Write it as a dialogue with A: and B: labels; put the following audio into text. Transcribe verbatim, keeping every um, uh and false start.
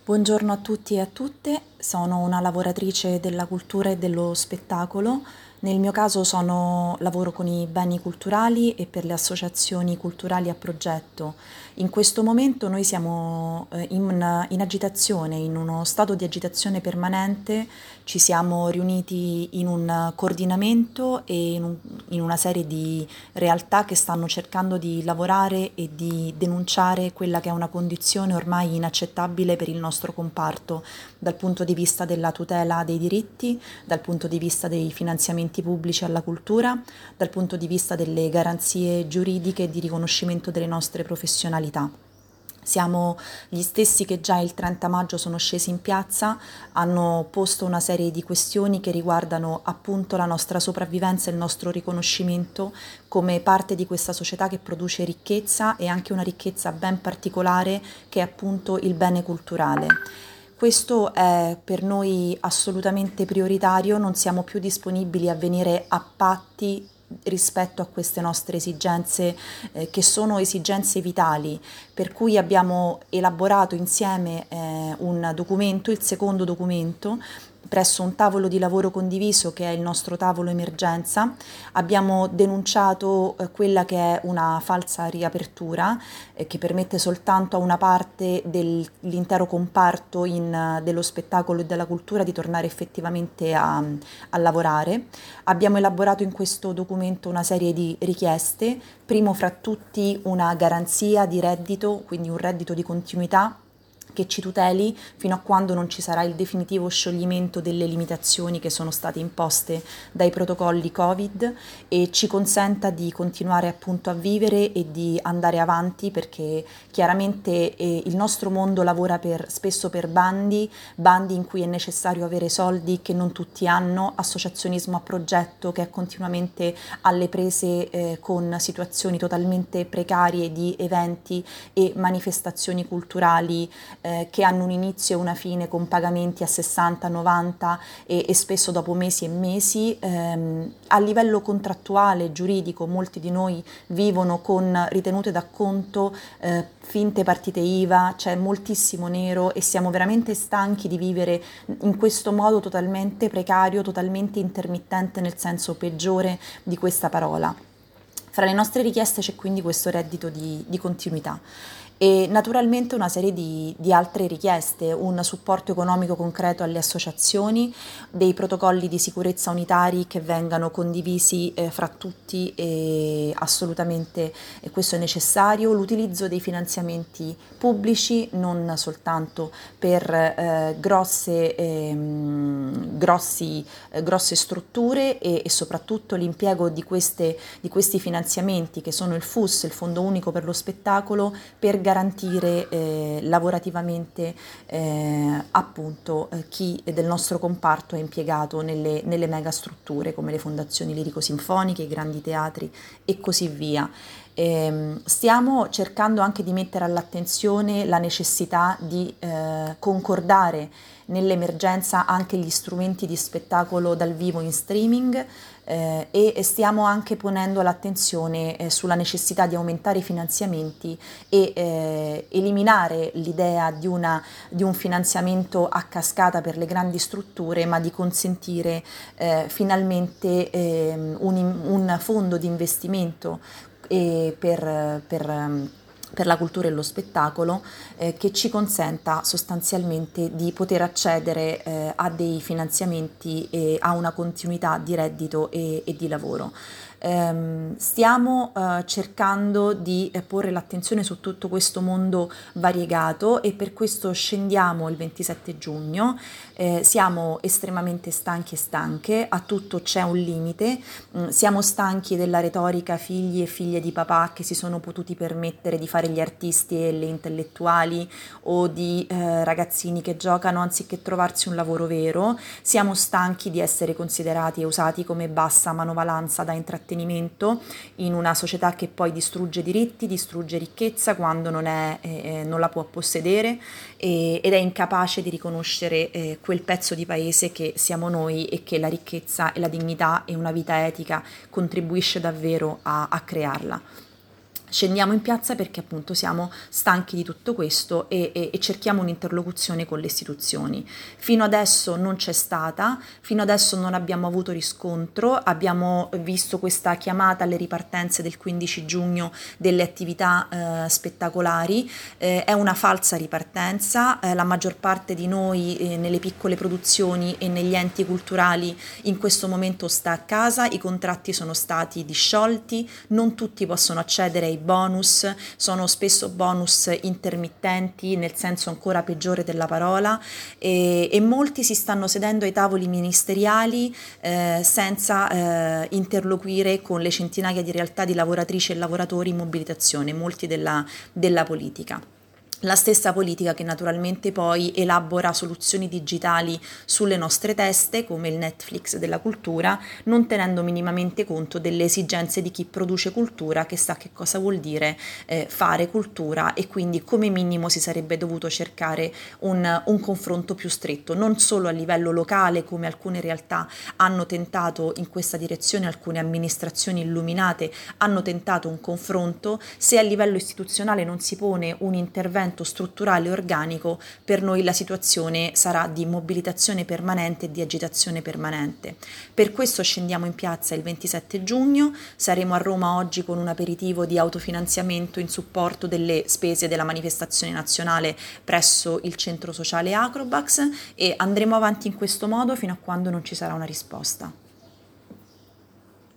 A: Buongiorno a tutti e a tutte, sono una lavoratrice della cultura e dello spettacolo. Nel mio caso sono, lavoro con i beni culturali e per le associazioni culturali a progetto. In questo momento noi siamo eh, in, in agitazione, in uno stato di agitazione permanente, ci siamo riuniti in un coordinamento e in, un- in una serie di realtà che stanno cercando di lavorare e di denunciare quella che è una condizione ormai inaccettabile per il nostro comparto, dal punto di vista della tutela dei diritti, dal punto di vista dei finanziamenti pubblici alla cultura, dal punto di vista delle garanzie giuridiche e di riconoscimento delle nostre professionalità. Siamo gli stessi che già il trenta maggio sono scesi in piazza, hanno posto una serie di questioni che riguardano appunto la nostra sopravvivenza e il nostro riconoscimento come parte di questa società che produce ricchezza e anche una ricchezza ben particolare che è appunto il bene culturale. Questo è per noi assolutamente prioritario, non siamo più disponibili a venire a patti rispetto a queste nostre esigenze, eh, che sono esigenze vitali, per cui abbiamo elaborato insieme eh, un documento, il secondo documento, presso un tavolo di lavoro condiviso che è il nostro tavolo emergenza. Abbiamo denunciato eh, quella che è una falsa riapertura eh, che permette soltanto a una parte dell'intero comparto in, eh, dello spettacolo e della cultura di tornare effettivamente a, a lavorare. Abbiamo elaborato in questo documento una serie di richieste, primo fra tutti una garanzia di reddito, quindi un reddito di continuità che ci tuteli fino a quando non ci sarà il definitivo scioglimento delle limitazioni che sono state imposte dai protocolli Covid e ci consenta di continuare appunto a vivere e di andare avanti, perché chiaramente eh, il nostro mondo lavora per, spesso per bandi, bandi in cui è necessario avere soldi che non tutti hanno, associazionismo a progetto che è continuamente alle prese eh, con situazioni totalmente precarie di eventi e manifestazioni culturali eh, che hanno un inizio e una fine con pagamenti a sessanta, novanta e, e spesso dopo mesi e mesi. Ehm, a livello contrattuale, giuridico, molti di noi vivono con ritenute d'acconto, eh, finte partite I V A, c'è moltissimo nero e siamo veramente stanchi di vivere in questo modo totalmente precario, totalmente intermittente nel senso peggiore di questa parola. Fra le nostre richieste c'è quindi questo reddito di, di continuità e naturalmente una serie di, di altre richieste, un supporto economico concreto alle associazioni, dei protocolli di sicurezza unitari che vengano condivisi eh, fra tutti e assolutamente e questo è necessario, l'utilizzo dei finanziamenti pubblici non soltanto per eh, grosse, ehm, grossi, eh, grosse strutture e, e soprattutto l'impiego di, queste, di questi finanziamenti che sono il F U S, il Fondo Unico per lo Spettacolo, per garantire eh, lavorativamente eh, appunto eh, chi del nostro comparto è impiegato nelle, nelle megastrutture come le fondazioni lirico-sinfoniche, i grandi teatri e così via. Ehm, stiamo cercando anche di mettere all'attenzione la necessità di eh, concordare nell'emergenza anche gli strumenti di spettacolo dal vivo in streaming eh, e stiamo anche ponendo l'attenzione eh, sulla necessità di aumentare i finanziamenti e eh, eliminare l'idea di, una, di un finanziamento a cascata per le grandi strutture, ma di consentire eh, finalmente eh, un, un fondo di investimento e per, per, per la cultura e lo spettacolo eh, che ci consenta sostanzialmente di poter accedere eh, a dei finanziamenti e a una continuità di reddito e, e di lavoro. Ehm, stiamo eh, cercando di eh, porre l'attenzione su tutto questo mondo variegato e per questo scendiamo il ventisette giugno. Eh, siamo estremamente stanchi e stanche, a tutto c'è un limite, mm, siamo stanchi della retorica figli e figlie di papà che si sono potuti permettere di fare gli artisti e le intellettuali o di eh, ragazzini che giocano anziché trovarsi un lavoro vero, siamo stanchi di essere considerati e usati come bassa manovalanza da intrattenimento in una società che poi distrugge diritti, distrugge ricchezza quando non, è, eh, non la può possedere e, ed è incapace di riconoscere eh, quel pezzo di paese che siamo noi e che la ricchezza e la dignità e una vita etica contribuisce davvero a, a crearla. Scendiamo in piazza perché appunto siamo stanchi di tutto questo e, e, e cerchiamo un'interlocuzione con le istituzioni. Fino adesso non c'è stata, fino adesso non abbiamo avuto riscontro, abbiamo visto questa chiamata alle ripartenze del quindici giugno delle attività eh, spettacolari, eh, è una falsa ripartenza, eh, la maggior parte di noi eh, nelle piccole produzioni e negli enti culturali in questo momento sta a casa, i contratti sono stati disciolti, non tutti possono accedere ai bonus, sono spesso bonus intermittenti nel senso ancora peggiore della parola e, e molti si stanno sedendo ai tavoli ministeriali eh, senza eh, interloquire con le centinaia di realtà di lavoratrici e lavoratori in mobilitazione, molti della, della politica. La stessa politica che naturalmente poi elabora soluzioni digitali sulle nostre teste, come il Netflix della cultura, non tenendo minimamente conto delle esigenze di chi produce cultura, che sa che cosa vuol dire eh, fare cultura, e quindi come minimo si sarebbe dovuto cercare un, un confronto più stretto, non solo a livello locale, come alcune realtà hanno tentato in questa direzione, alcune amministrazioni illuminate hanno tentato un confronto, se a livello istituzionale non si pone un intervento strutturale e organico, per noi la situazione sarà di mobilitazione permanente e di agitazione permanente. Per questo scendiamo in piazza il ventisette giugno, saremo a Roma oggi con un aperitivo di autofinanziamento in supporto delle spese della manifestazione nazionale presso il centro sociale Acrobax e andremo avanti in questo modo fino a quando non ci sarà una risposta.